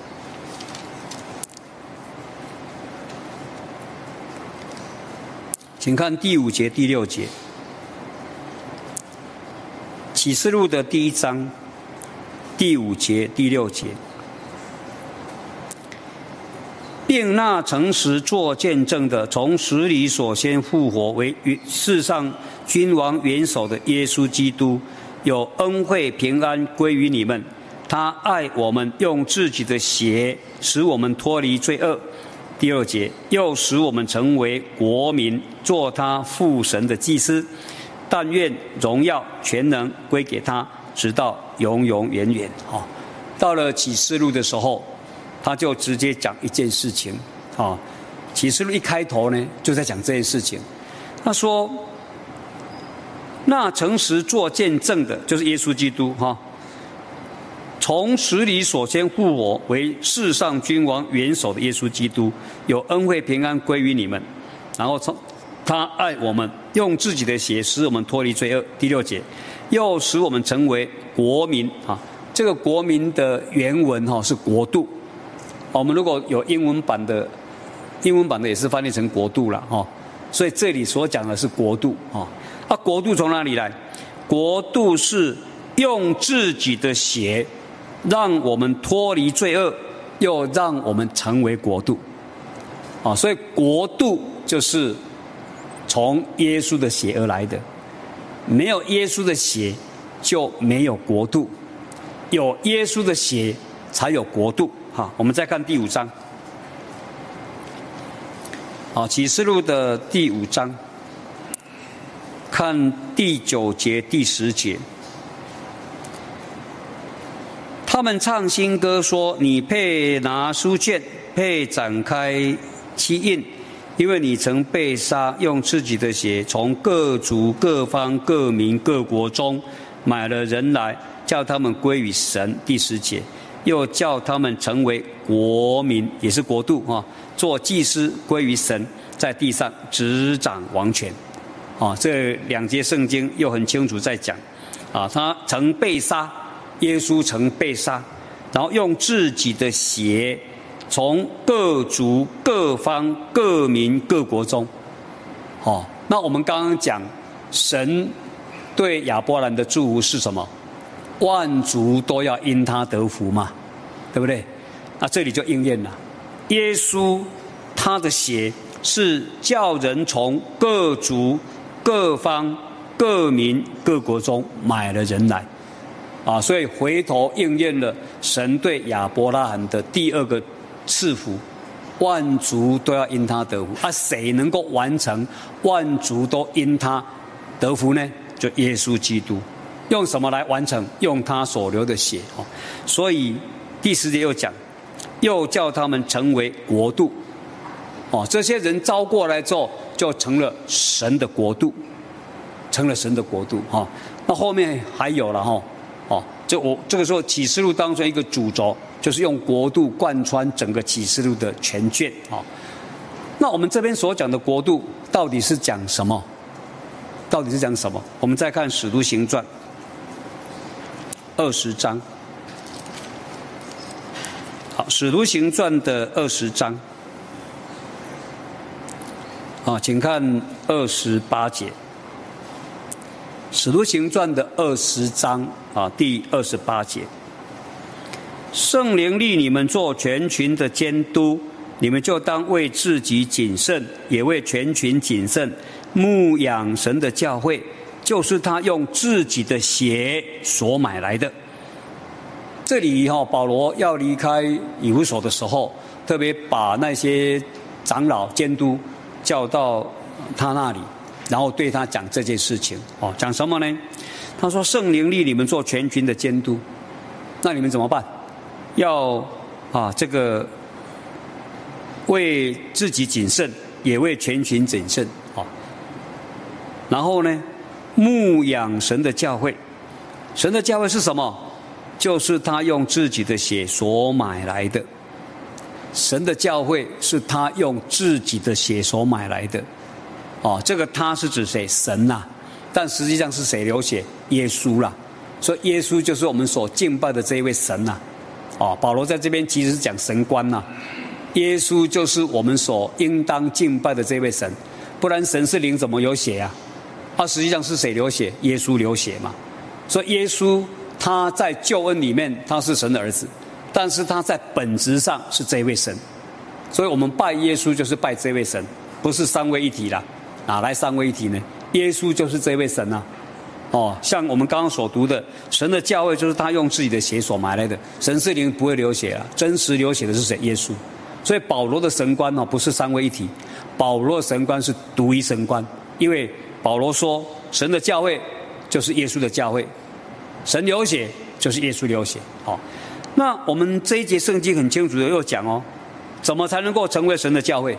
请看第五节、第六节。启示录的第一章第五节第六节，并那诚实作见证的，从死里所先复活，为世上君王元首的耶稣基督，有恩惠平安归于你们。他爱我们，用自己的血使我们脱离罪恶。第二节，又使我们成为国民，做他父神的祭司。但愿荣耀全能归给他，直到永永远远。啊，到了启示录的时候，他就直接讲一件事情。啊，启示录一开头呢，就在讲这件事情。他说：“那诚实作见证的，就是耶稣基督。哈，从死里所先复活，为世上君王元首的耶稣基督，有恩惠平安归于你们。然后从他爱我们，用自己的血使我们脱离罪恶。第六节，又使我们成为国民啊。这个国民的原文哈是国度。我们如果有英文版的，英文版的也是翻译成国度了哈。所以这里所讲的是国度啊。啊，国度从哪里来？国度是用自己的血让我们脱离罪恶，又让我们成为国度啊。所以国度就是从耶稣的血而来的，没有耶稣的血就没有国度，有耶稣的血才有国度。好，我们再看第五章。好，启示录的第五章，看第九节、第十节。他们唱新歌说：“你配拿书卷，配展开七印。因为你曾被杀，用自己的血从各族、各方、各民、各国中买了人来，叫他们归于神。”第十节，又叫他们成为国民，也是国度啊，做祭司，归于神，在地上执掌王权。啊，这两节圣经又很清楚在讲，啊，他曾被杀，耶稣曾被杀， 然后用自己的血从各族、各方、各民、各国中，哦，那我们刚刚讲神对亚伯兰的祝福是什么？万族都要因他得福嘛，对不对？那这里就应验了，耶稣他的血是叫人从各族、各方、各民、各国中买了人来，啊，所以回头应验了神对亚伯拉罕的第二个赐福，万族都要因他得福。啊，谁能够完成万族都因他得福呢？就耶稣基督。用什么来完成？用他所流的血。所以第十节又讲，又叫他们成为国度。哦，这些人招过来之后，就成了神的国度，成了神的国度。哈，那后面还有了哈，哦，这我这个时候启示录当中一个主轴，就是用国度贯穿整个启示录的全卷。啊，那我们这边所讲的国度到底是讲什么？到底是讲什么？我们再看《使徒行传》二十章。好，《使徒行传》的二十章。啊，请看二十八节，《使徒行传》的二十章啊，第二十八节，圣灵立你们做全群的监督，你们就当为自己谨慎，也为全群谨慎，牧养神的教会，就是他用自己的血所买来的。这里哈，保罗要离开以弗所的时候，特别把那些长老监督叫到他那里，然后对他讲这件事情。哦，讲什么呢？他说：“圣灵立你们做全群的监督，那你们怎么办？要啊，这个为自己谨慎，也为全群谨慎。哦，然后呢，牧养神的教会。神的教会是什么？就是他用自己的血所买来的。神的教会是他用自己的血所买来的。哦，这个他是指谁？神呐、啊。但实际上是谁流血？耶稣啦。所以耶稣就是我们所敬拜的这一位神呐、啊。哦，保罗在这边其实是讲神官呐、啊。耶稣就是我们所应当敬拜的这位神，不然神是灵怎么有血啊？啊，实际上是谁流血？耶稣流血嘛。所以耶稣他在救恩里面他是神的儿子，但是他在本质上是这位神，所以我们拜耶稣就是拜这位神，不是三位一体啦。哪来三位一体呢？耶稣就是这位神啊。哦，像我们刚刚所读的，神的教会就是他用自己的血所买来的。神是灵，不会流血啊，真实流血的是谁？耶稣。所以保罗的神观哦，不是三位一体，保罗的神观是独一神观，因为保罗说，神的教会就是耶稣的教会，神流血就是耶稣流血。哦，那我们这一节圣经很清楚的又讲哦，怎么才能够成为神的教会？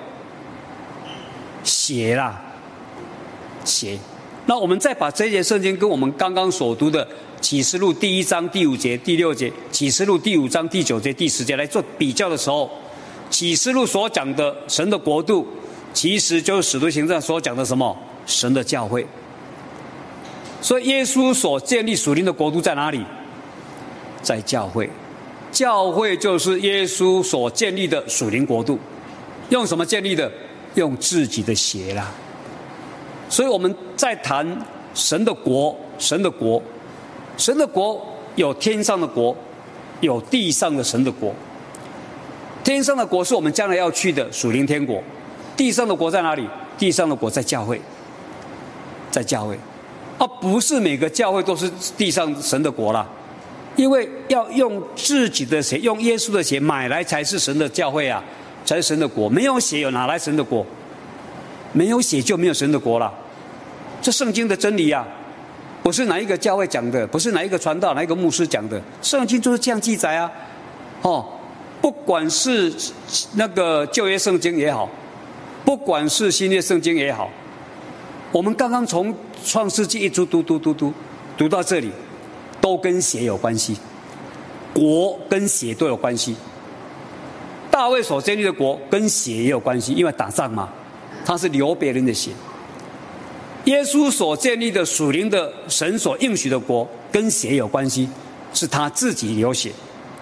血啦，血。那我们再把这一节圣经跟我们刚刚所读的启示录第一章第五节、第六节，启示录第五章第九节、第十节来做比较的时候，启示录所讲的神的国度，其实就是使徒行传所讲的什么？神的教会。所以耶稣所建立属灵的国度在哪里？在教会。教会就是耶稣所建立的属灵国度。用什么建立的？用自己的血啦。所以我们在谈神的国，神的国，神的国有天上的国，有地上的神的国。天上的国是我们将来要去的属灵天国，地上的国在哪里？地上的国在教会，在教会。啊，不是每个教会都是地上神的国啦，因为要用自己的血，用耶稣的血买来才是神的教会啊，才是神的国。没有血有哪来神的国？没有血就没有神的国了，这圣经的真理啊，不是哪一个教会讲的，不是哪一个传道、哪一个牧师讲的，圣经就是这样记载啊。哦，不管是那个旧约圣经也好，不管是新约圣经也好，我们刚刚从创世纪一直读读读读读到这里，都跟血有关系，国跟血都有关系。大卫所建立的国跟血也有关系，因为打仗嘛。他是流别人的血。耶稣所建立的属灵的神所应许的国跟血有关系，是他自己流血。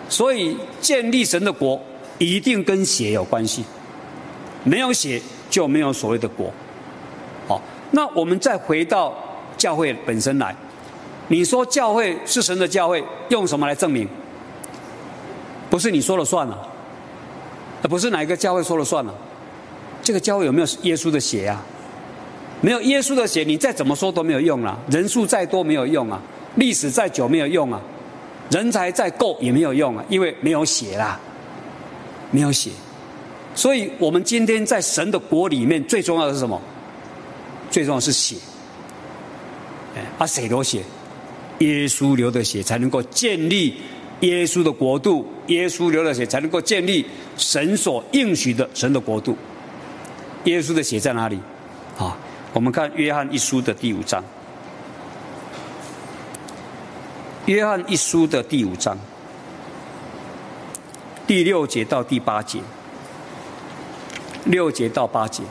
所以建立神的国一定跟血有关系，没有血就没有所谓的国。好，那我们再回到教会本身来，你说教会是神的教会，用什么来证明？不是你说了算了，而不是哪一个教会说了算了。这个教会有没有耶稣的血啊？没有耶稣的血，你再怎么说都没有用啦，人数再多没有用啊，历史再久没有用啊，人才再够也没有用啊，因为没有血啦，没有血。所以我们今天在神的国里面，最重要的是什么？最重要的是血。啊，谁流血？耶稣流的血才能够建立耶稣的国度，耶稣流的血才能够建立神所应许的神的国度。耶稣的血在哪里？啊，我们看约翰一书的第五章。约翰一书的第五章，第六节到第八节，六节到八节。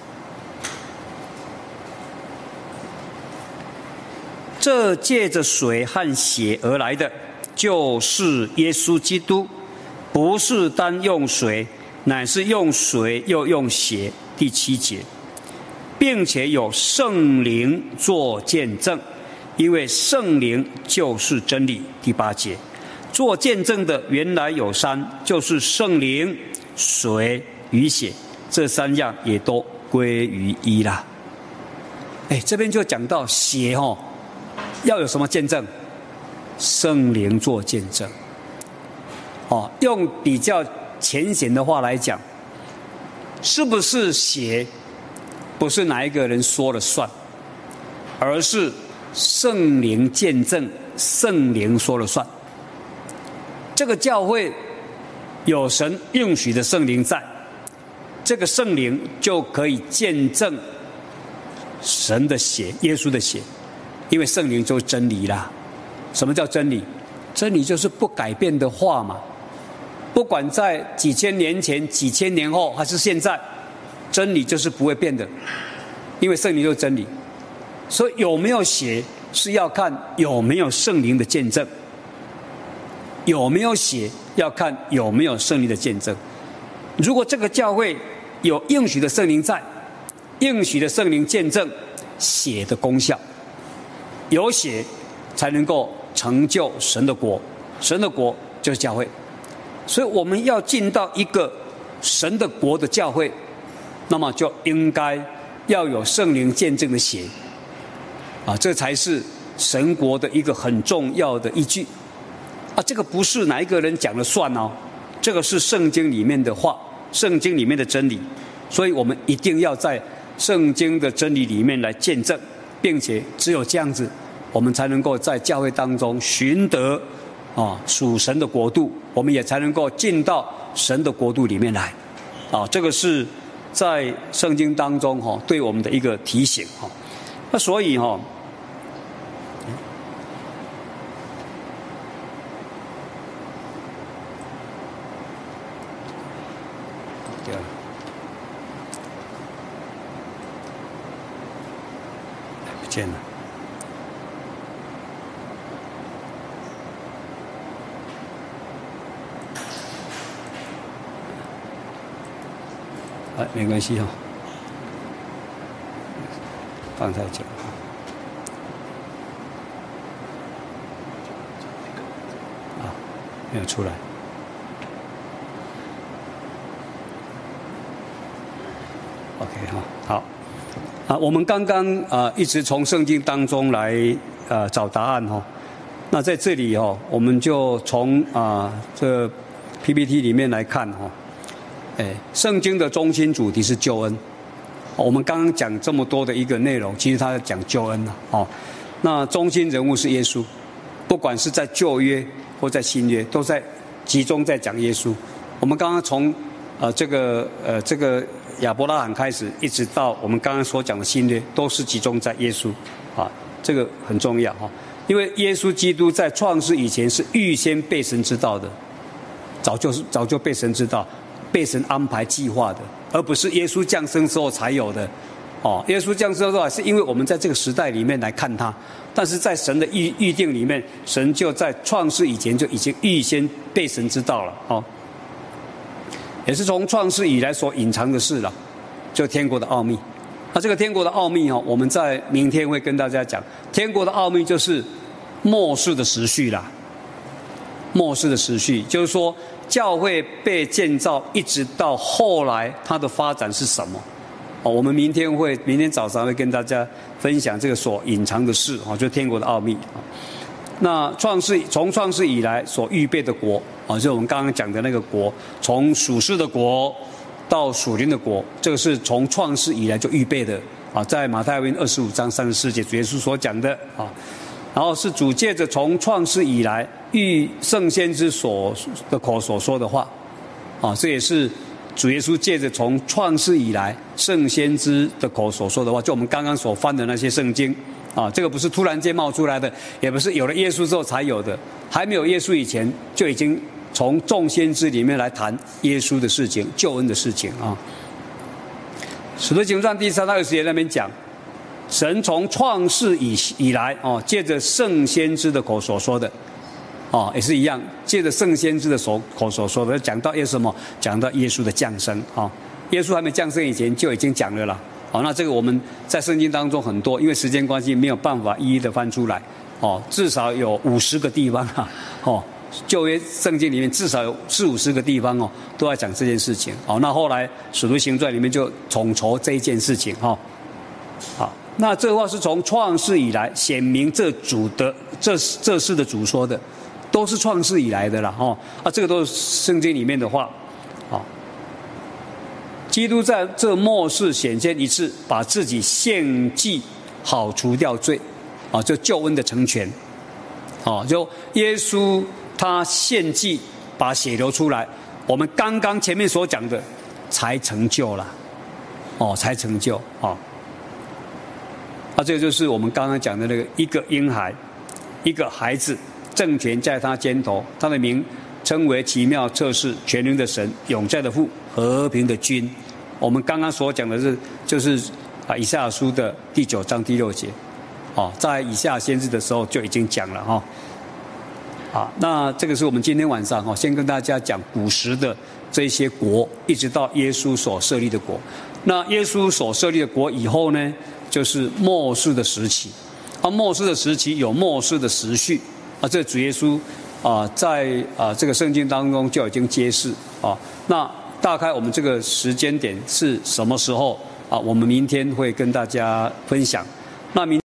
这借着水和血而来的，就是耶稣基督，不是单用水，乃是用水又用血。第七节，并且有圣灵做见证，因为圣灵就是真理。第八节，做见证的原来有三，就是圣灵、水与血，这三样也都归于一啦。哎，这边就讲到血哦，要有什么见证？圣灵做见证。哦，用比较浅显的话来讲，是不是血不是哪一个人说了算，而是圣灵见证，圣灵说了算。这个教会有神应许的圣灵在，这个圣灵就可以见证神的血，耶稣的血，因为圣灵就是真理啦。什么叫真理？真理就是不改变的话嘛。不管在几千年前、几千年后还是现在，真理就是不会变的，因为圣灵就是真理。所以有没有血是要看有没有圣灵的见证，有没有血要看有没有圣灵的见证。如果这个教会有应许的圣灵在，应许的圣灵见证血的功效，有血才能够成就神的国，神的国就是教会。所以我们要进到一个神的国的教会，那么就应该要有圣灵见证的血啊，这才是神国的一个很重要的依据啊。这个不是哪一个人讲了算哦，这个是圣经里面的话，圣经里面的真理。所以我们一定要在圣经的真理里面来见证，并且只有这样子，我们才能够在教会当中寻得啊属神的国度，我们也才能够进到神的国度里面来啊。这个是在圣经当中哈对我们的一个提醒哈。那所以哈，对啊，不见了。哎，没关系哈，放太久啊，没有出来。OK 哈，好啊，我们刚刚啊一直从圣经当中来呃找答案哈。那在这里哈，我们就从啊这 P P T 里面来看哈。哎，圣经的中心主题是救恩。我们刚刚讲这么多的一个内容，其实它在讲救恩啊。哦，那中心人物是耶稣，不管是在旧约或在新约，都在集中在讲耶稣。我们刚刚从呃这个呃这个亚伯拉罕开始，一直到我们刚刚所讲的新约，都是集中在耶稣啊，这个很重要哈。因为耶稣基督在创世以前是预先被神知道的，早就是早就被神知道。被神安排计划的，而不是耶稣降生之后才有的。 哦，耶稣降世的话，是因为我们在这个时代里面来看他，但是在神的预预定里面，神就在创世以前就已经预先被神知道了，哦，也是从创世以来所隐藏的事了，就天国的奥秘。那这个天国的奥秘哦，我们在明天会跟大家讲。天国的奥秘就是末世的时序啦，末世的时序就是说，教会被建造，一直到后来它的发展是什么？哦，我们明天会，明天早上会跟大家分享这个所隐藏的事啊，就是天国的奥秘啊。那创世从创世以来所预备的国啊，就是我们刚刚讲的那个国，从属世的国到属灵的国，这个是从创世以来就预备的啊，在马太福音二十五章三十四节主耶稣所讲的啊。然后是主借着从创世以来预圣先知所的口所说的话啊，这也是主耶稣借着从创世以来圣先知的口所说的话，就我们刚刚所翻的那些圣经啊，这个不是突然间冒出来的，也不是有了耶稣之后才有的，还没有耶稣以前就已经从众先知里面来谈耶稣的事情、救恩的事情啊。使徒行传第三到二十节那边讲，神从创世以以来哦，借着圣先知的口所说的。哦，也是一样，借着圣先知的所口所说的，讲到耶稣什么？讲到耶稣的降生啊、哦！耶稣还没降生以前就已经讲了啦。好、哦，那这个我们在圣经当中很多，因为时间关系没有办法一一的翻出来。哦，至少有五十个地方啊！哦，旧约圣经里面至少有四五十个地方哦，都在讲这件事情。哦，那后来使徒行传里面就统筹这一件事情哈、哦。好，那这话是从创世以来显明这主的这这事的主说的。都是创世以来的啦，哦啊，这个都是圣经里面的话，哦。基督在这末世显现一次，把自己献祭，好除掉罪，啊，就救恩的成全，哦，就耶稣他献祭，把血流出来，我们刚刚前面所讲的才成就了，哦，才成就，哦。啊，这个就是我们刚刚讲的那个一个婴孩，一个孩子。政权在他肩头，他的名称为奇妙测试、全能的神、永在的父、和平的君。我们刚刚所讲的是，就是啊，以赛亚书的第九章第六节，哦，在以赛亚先知的时候就已经讲了哈。好，那这个是我们今天晚上哈，先跟大家讲古时的这些国，一直到耶稣所设立的国。那耶稣所设立的国以后呢，就是末世的时期。啊，末世的时期有末世的时序。啊，这主耶稣啊，在啊这个圣经当中就已经揭示啊。那大概我们这个时间点是什么时候啊？我们明天会跟大家分享。那明